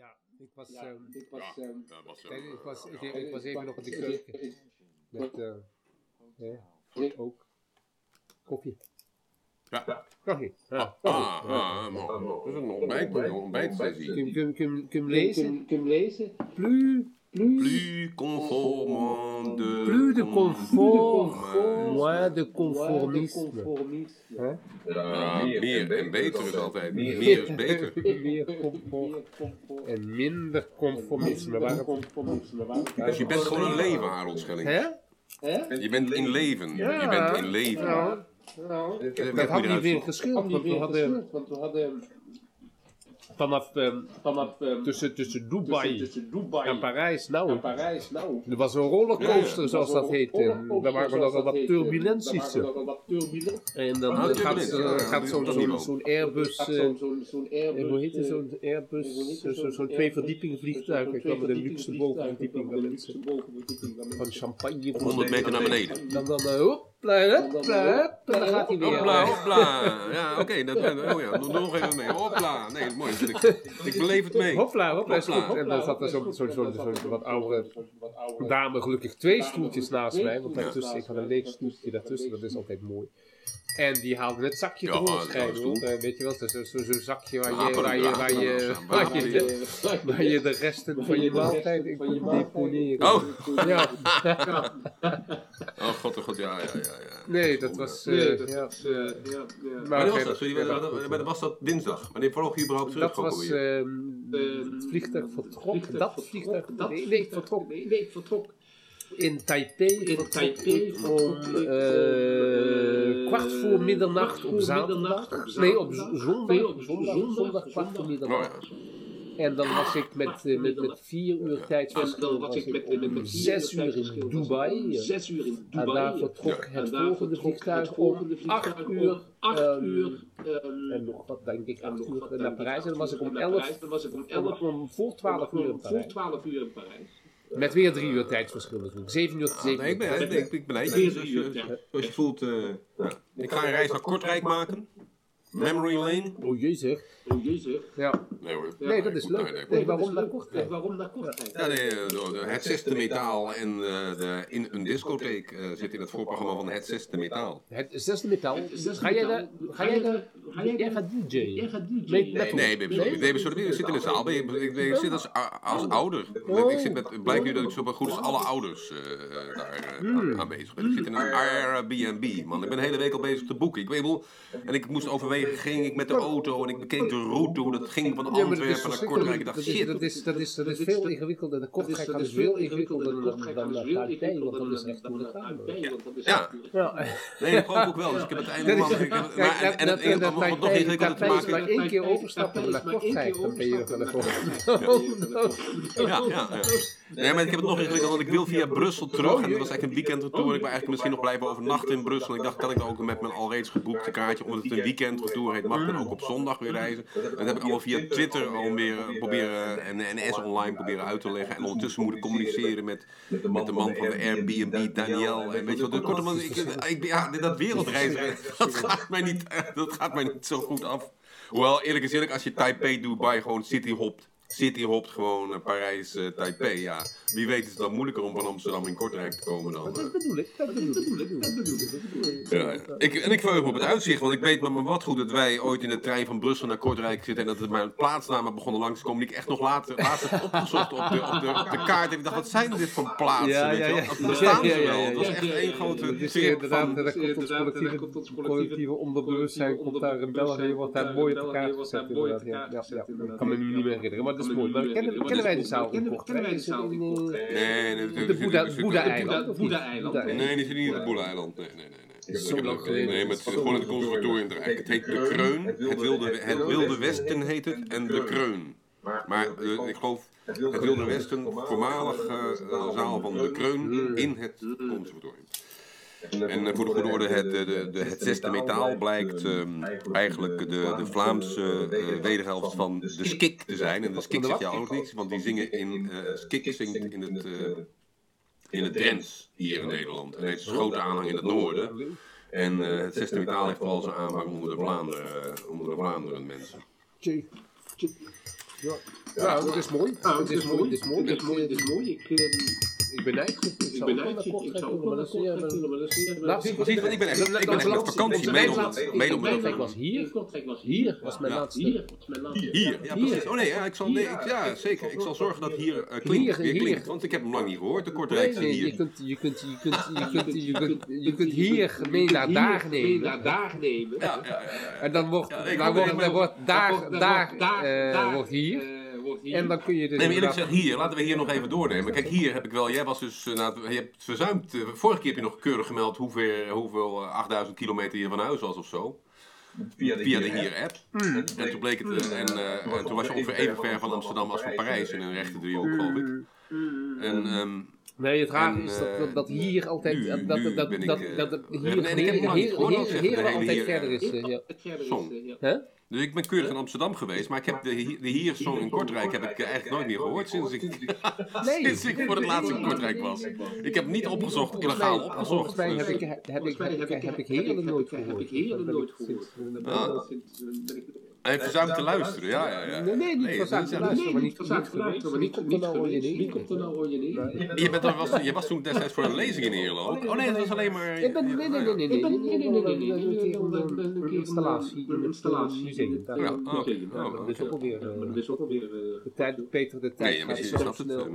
Ja, ik was even nog in de keuken met ook koffie. Ja. Koffie. Dat is een ontbijtsessie. Kun je lezen? Plus conforme de... Plus de confort, moins de conformisme. Meer en beter is altijd. Meer is beter. Meer comfort en minder conformisme. Dus je bent gewoon een leven, Harold Schelling. Je bent in leven. Je bent in leven. Dat had niet weer gescheeld, want we hadden vanaf tussen Dubai en Parijs, er was een rollercoaster zoals dat heet. En daar waren nogal wat turbulenties. En dan gaat zo'n Airbus, hoe heet het, zo'n Airbus, zo'n 2 verdiepingen vliegtuig. Ik kwam met een luxe bovenverdieping van mensen van champagne. 100 meter naar beneden. Dan hopla, dan gaat hij weer. Hopla. Ja, oké. Nog even mee. Hopla. Nee, mooi. Ik beleef het mee. Hopla, is goed. En dan zat er zo'n wat oudere dame, gelukkig 2 stoeltjes naast mij. Want daartussen, ik had een leeg stoeltje daartussen, dat is altijd mooi. En die haalde het zakje tevoorschijn, hoor. Weet je wel, zo'n zakje waar je de resten van je maaltijd in kunt deponeren. Oh! Ja. Oh, god, ja. Nee, dat was... Maar was dat? Sorry, was dat dinsdag? Wanneer vloog je überhaupt terug? Dat was het vliegtuig vertrok. Dat vliegtuig... Nee, ik vertrok. In Taipei om 15:15 op zaterdag. Nee, op zondag 15:15. En dan was ik met 4 uur tijdsverschil om 6 uur in Dubai. En daar vertrok het volgende vliegtuig om 8 uur. En nog wat denk ik, 8 uur naar Parijs. En dan was ik om voor 12 uur in Parijs. Met weer 3 uur tijdsverschil natuurlijk. 7 uur. Ik ben eitjes. Zoals je voelt. Ik ga een reis naar Kortrijk maken. Memory Lane. O jee zeg. Ja. Nee hoor. Nee, dat is leuk. Nee, waarom naar Kortrijk? Ja, het 6e metaal en in een discotheek zit in het voorprogramma van het 6e metaal. Het 6e metaal? Ga jij gaat DJ'en? Nee, ik zit in de zaal. Ik zit als ouder. Ik zit met, blijkt nu dat ik zo goed als alle ouders daar aanwezig ben. Ik zit in een Airbnb, man. Ik ben de hele week al bezig te boeken. Ik moest overwegen, ging ik met de auto en ik bekeek de route, hoe dat ging van Antwerpen naar Kortrijk. Ik dacht, shit. Dat is veel ingewikkelder. De Kortrijk is veel ingewikkelder dan de Taipei, want dat is echt hoe het gaat. Ja. Nee, dat geloof ik ook wel. Dus ik heb het eindelijk wat nog ingewikkelder te maken. Maar 1 keer overstappen naar Kortrijk, dan ben je nog wel Ja. Nee, maar ik heb het nog ingewikkelder, want ik wil via Brussel terug. En dat was eigenlijk een weekendretour. Ik wil eigenlijk misschien nog blijven overnachten in Brussel. Ik dacht, kan ik dan ook met mijn al reeds geboekte kaartje, omdat het een weekendretour heet, mag ik dan ook op zondag weer reizen. Dat heb ik allemaal via Twitter alweer proberen en NS Online proberen uit te leggen. En ondertussen moet ik communiceren met de man van de Airbnb, Daniel. En weet je wat, kortom, dat wereldreizen, dat gaat mij niet zo goed af. Hoewel, eerlijk is eerlijk, als je Taipei, Dubai gewoon City hopt gewoon Parijs, Taipei, ja. Wie weet is het dan moeilijker om van Amsterdam in Kortrijk te komen dan. Dat bedoel ik. Ja. Ik verheug me op het uitzicht, want ik weet maar wat goed dat wij ooit in de trein van Brussel naar Kortrijk zitten en dat mijn plaatsnamen begonnen langs te komen die ik echt nog laatst heb opgezocht op de kaart. En ik dacht, wat zijn dit voor plaatsen? Dat bestaan ze wel. Het was echt één grote trip van... Daar komt ons collectieve onderbewustzijn, komt daar in België, wordt daar mooi op de kaart gezet. Ik kan me nu niet meer herinneren, maar dat is mooi. Maar kennen wij de zaal in Kortrijk? Nee, de Boeddha-eiland? Nee, die zit niet in het Boeddha-eiland. Nee. Nee, maar het is gewoon het conservatorium. Het heet De Kreun. Het Wilde Westen heet het. En De Kreun. Maar ik geloof het Wilde Westen, voormalig zaal van De Kreun in het conservatorium. En voor de goede orde, het 6e metaal blijkt eigenlijk de Vlaamse wederhelft van de Skik te zijn. En de Skik zegt jou ook niks, want die zingen Skik zingt in het Drents hier in Nederland. En heeft een grote aanhang in het noorden. En het 6e metaal heeft vooral zijn aanhang onder de Vlaanderen mensen. Ja, dat is mooi. Dat is mooi. Ik ben eigenlijk. Ik zou ook wel naar Kortrijk, maar dat is Precies, want ik ben echt op vakantie. Kortrijk was hier. Was mijn laatste. Hier, ja precies. Oh nee, ja zeker. Ik zal zorgen dat hier klinkt. Want ik heb hem lang niet gehoord, de Kortrijkse hier. Je kunt hier mee naar daar nemen. Ja. En dan wordt daar wordt hier. En dan kun je dus... Nee, maar eerlijk gezegd hier, laten we hier nog even doornemen. Kijk, hier heb ik wel, jij was dus, je hebt verzuimd, vorige keer heb je nog keurig gemeld hoeveel 8000 kilometer je van huis was of zo. Via de hier-app. En toen bleek het, en toen was je ongeveer even ver van Amsterdam als van Parijs in een rechte driehoek, geloof ik. Nee, het raar is dat hier altijd... hier altijd verder is. Dus ik ben keurig in Amsterdam geweest, maar ik heb de hier-song in Kortrijk heb ik eigenlijk nooit meer gehoord sinds ik voor het laatst in Kortrijk was. Ik heb niet opgezocht, illegaal opgezocht. Volgens mij heb ik Heerlen nooit gehoord. Hij heeft verzuimd te luisteren, ja. Nee, niet verzuimd te luisteren, maar niet komt er nou ooit in. Je was toen destijds voor een lezing in Ierland. Oh nee, dat was alleen maar... Nee. Een installatie in het museum. Dat is ook alweer... De tijd, Peter, de tijd gaat zo snel.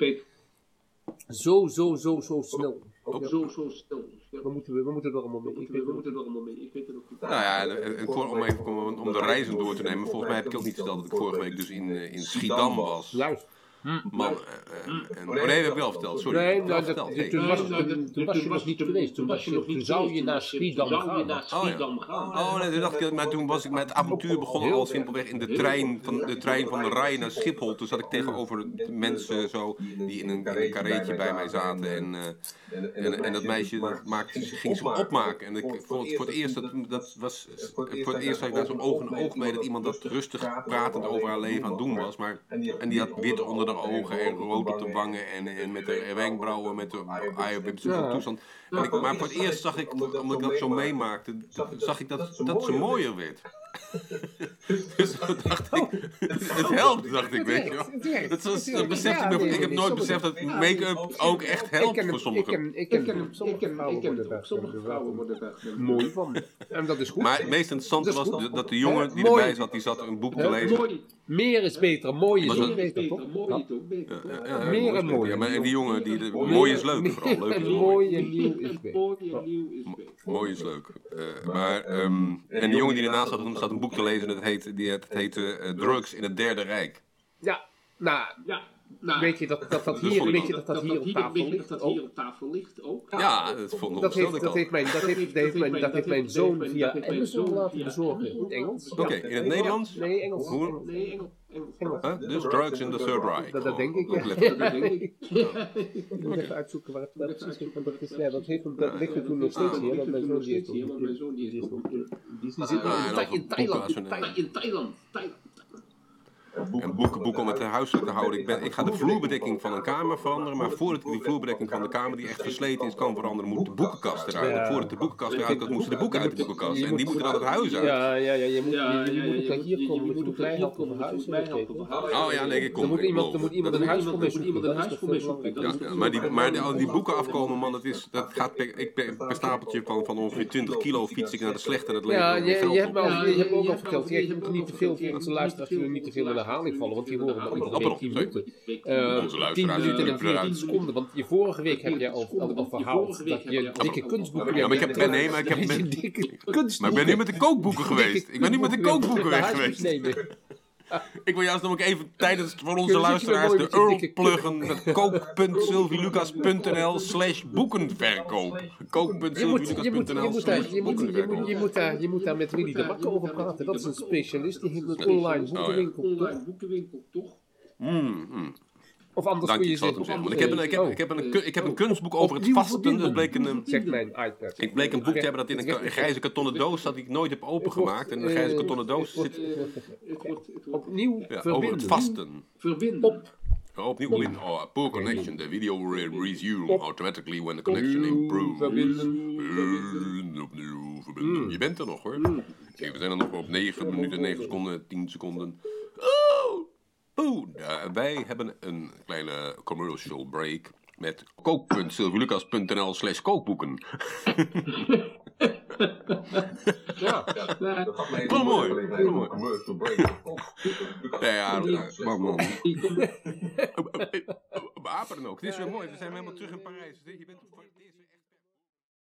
Zo snel. Ook zo snel. We moeten er allemaal mee. Ik weet het ook niet. Nou ja, om de reizen door te nemen. Volgens mij heb ik ook niet verteld dat ik vorige week dus in Schiedam was. Juist. Nee, dat heb ik wel verteld, sorry. Nee, toen was je nog niet geweest. Toen zou je naar Schiedam gaan. Oh nee, toen dacht ik, maar toen was ik met het avontuur begonnen al simpelweg in de trein van de Rai naar Schiphol. Toen zat ik tegenover mensen zo, die in een karreetje bij mij zaten. En dat meisje ging ze opmaken. En voor het eerst zag ik daar zo'n oog in oog mee dat iemand dat rustig pratend over haar leven aan het doen was. En die had wit onder de ogen en rood op de wangen en met de wenkbrauwen, met de toestand. Maar voor het eerst zag ik, omdat ik dat zo meemaakte, zag ik dat ze mooier werd. Dus toen dacht ik, het helpt, dacht ik, weet je wel. Ik heb nooit beseft dat make-up ook echt helpt voor sommigen. Ik ken sommige vrouwen worden daar mooi van. En dat is goed. Maar het meest interessante was dat de jongen die erbij zat, die zat een boek te lezen. Meer is beter, mooi is ook beter, toch? Meer en mooi. Ja, maar en die jongen, mooi is leuk vooral. Mooi en nieuw is beter. Mooi is leuk. En die jongen die ernaast zat een boek te lezen, dat heette Drugs in het Derde Rijk. Ja, weet je dat hier op tafel ligt ook? Ja, dat heeft mijn zoon via Amazon laten bezorgen. In het Engels. Oké, in het Nederlands? Nee, Engels. Dus Drugs in the Third Reich. Dat denk ik, ja. Ik moet even uitzoeken waar het precies is. Dat ligt er toen nog steeds hier, want mijn zoon die zit in Thailand. En boeken om het huiselijk te houden. Ik ga de vloerbedekking van een kamer veranderen, maar voordat ik die vloerbedekking van de kamer, die echt versleten is, kan veranderen, moet de boekenkast eruit. En voordat de boekenkast eruit kan, moesten de boeken uit de boekenkast. En die moeten dan het huis uit. Ja, je moet hier komen, je moet mij helpen om huis in te Oh ja, nee, ik kom. Er moet iemand een huis voor mij zoeken. Maar die boeken afkomen, man, dat gaat per stapeltje van ongeveer 20 kilo fiets ik naar de slechte en het leven. Ja, je hebt ook al verteld, je hebt niet te veel voor onze luisteraars, die niet te veel in de herhaling vallen, want die horen iedere week 10 minuten. 10 minuten en 14 seconden, want je vorige week heb je al verhaald dat je dikke kunstboeken... Ja, maar ik ben nu met de kookboeken geweest. Ik wil juist nog even tijdens voor onze luisteraars de URL pluggen met kook.sylvielukas.nl/boekenverkoop. Kook.sylvielukas.nl/boekenverkoop. Je moet daar met Willy de Bakker over praten. Dat is een specialist. Die heeft een online boekenwinkel, toch? Of anders kun je zeggen. Ik heb een kunstboek over het vasten. Dat bleek zegt mijn iPad. Ik bleek een boek te hebben dat in een grijze kartonnen doos zat die ik nooit heb opengemaakt. En in een grijze kartonnen doos zit opnieuw over het vasten. Opnieuw in poor connection. The video will resume automatically when the connection improves. Opnieuw verbinden. Je bent er nog hoor. We zijn er nog op 9 minuten, 9 seconden, 10 seconden. Oh! Wij hebben een kleine commercial break met kook.sylvilucas.nl/kookboeken. Ja. Dat gaat mij even mooi. Commercial break. Man. Apen ook. Het is weer mooi. We zijn helemaal terug in Parijs. Je bent